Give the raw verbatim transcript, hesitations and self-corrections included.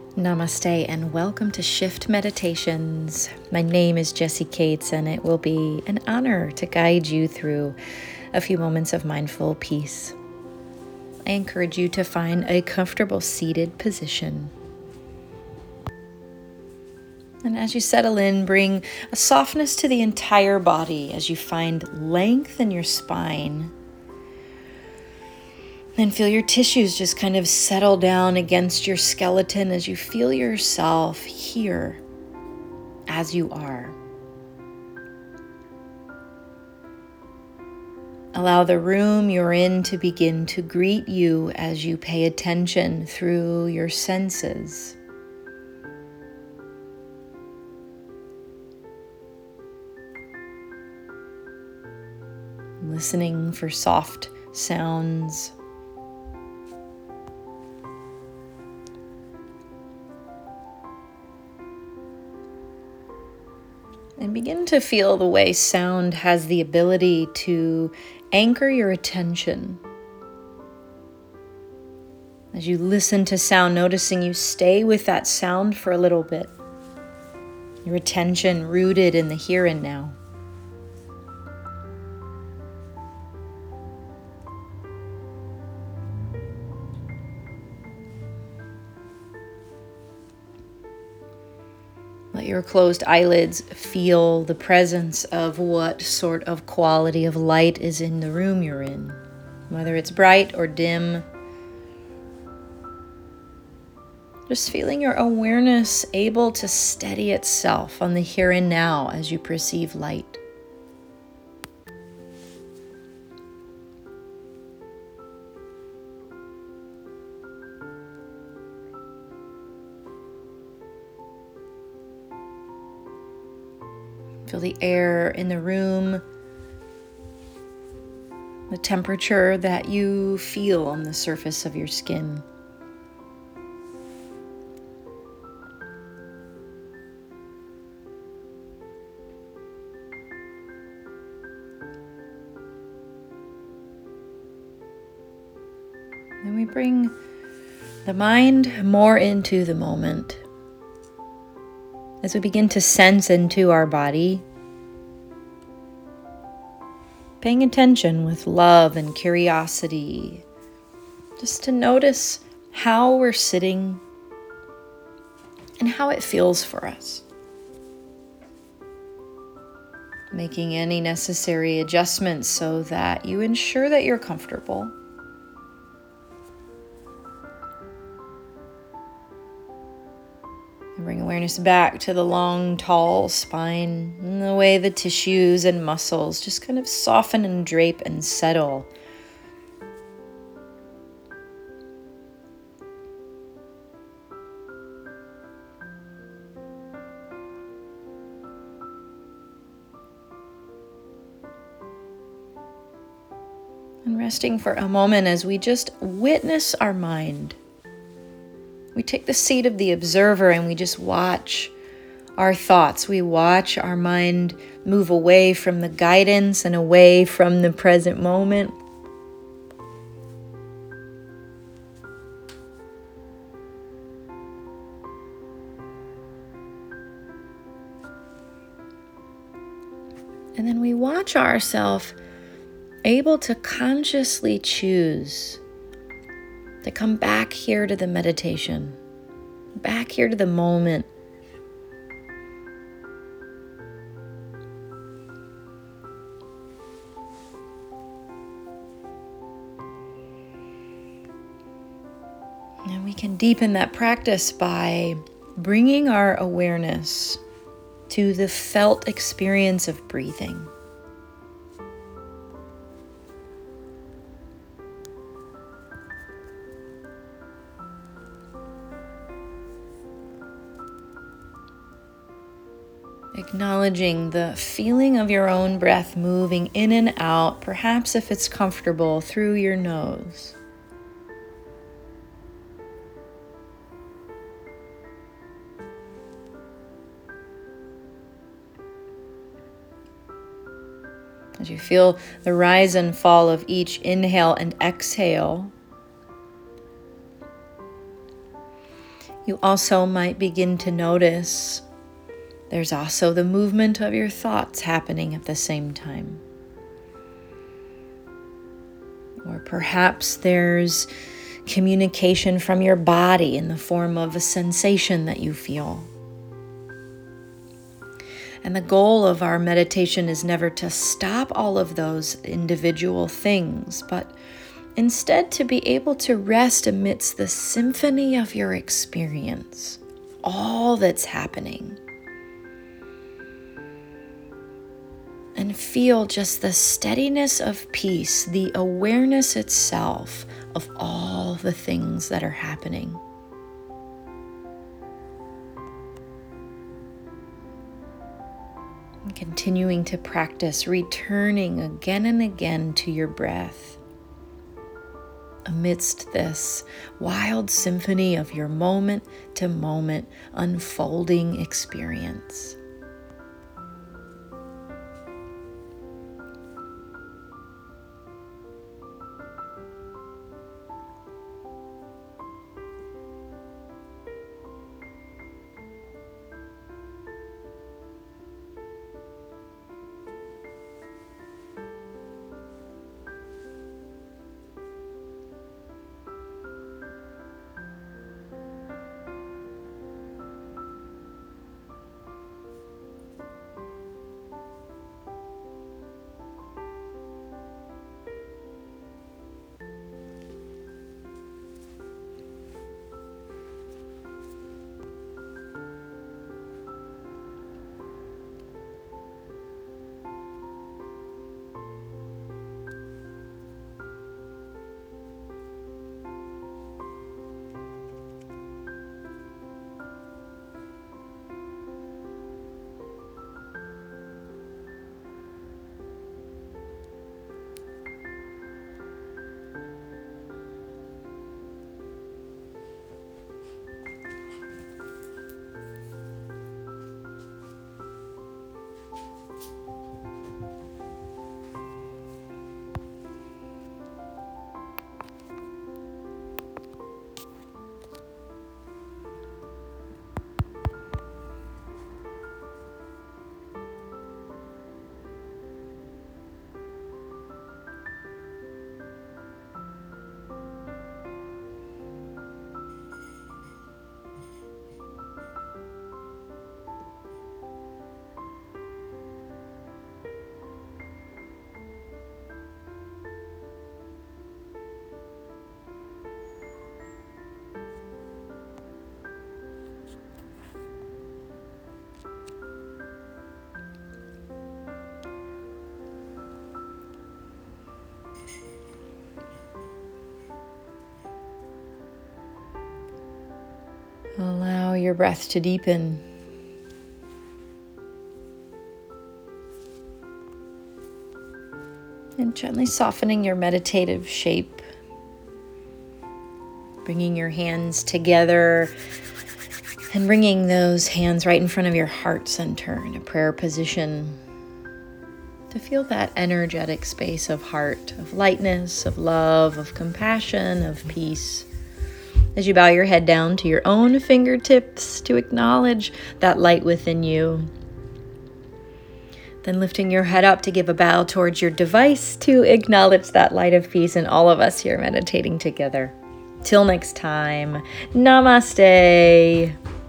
Namaste and welcome to Shift Meditations. My name is Jessie Cates and it will be an honor to guide you through a few moments of mindful peace. I encourage you to find a comfortable seated position. And as you settle in, bring a softness to the entire body as you find length in your spine. And feel your tissues just kind of settle down against your skeleton as you feel yourself here as you are. Allow the room you're in to begin to greet you as you pay attention through your senses. Listening for soft sounds. And begin to feel the way sound has the ability to anchor your attention. As you listen to sound, noticing you stay with that sound for a little bit. Your attention rooted in the here and now. Let your closed eyelids feel the presence of what sort of quality of light is in the room you're in, whether it's bright or dim. Just feeling your awareness able to steady itself on the here and now as you perceive light. Feel the air in the room, the temperature that you feel on the surface of your skin. Then we bring the mind more into the moment. As we begin to sense into our body, paying attention with love and curiosity, just to notice how we're sitting and how it feels for us. Making any necessary adjustments so that you ensure that you're comfortable. Bring awareness back to the long, tall spine and the way the tissues and muscles just kind of soften and drape and settle. And resting for a moment as we just witness our mind. We take the seat of the observer and we just watch our thoughts. We watch our mind move away from the guidance and away from the present moment. And then we watch ourselves able to consciously choose to come back here to the meditation, back here to the moment. And we can deepen that practice by bringing our awareness to the felt experience of breathing. Acknowledging the feeling of your own breath moving in and out, perhaps if it's comfortable, through your nose. As you feel the rise and fall of each inhale and exhale, You also might begin to notice there's also the movement of your thoughts happening at the same time. Or perhaps there's communication from your body in the form of a sensation that you feel. And the goal of our meditation is never to stop all of those individual things, but instead to be able to rest amidst the symphony of your experience, all that's happening. And feel just the steadiness of peace, the awareness itself of all the things that are happening. And continuing to practice, returning again and again to your breath amidst this wild symphony of your moment-to-moment unfolding experience. Allow your breath to deepen. And gently softening your meditative shape. Bringing your hands together and bringing those hands right in front of your heart center in a prayer position. To feel that energetic space of heart, of lightness, of love, of compassion, of peace. As you bow your head down to your own fingertips to acknowledge that light within you. Then lifting your head up to give a bow towards your device to acknowledge that light of peace in all of us here meditating together. Till next time, namaste.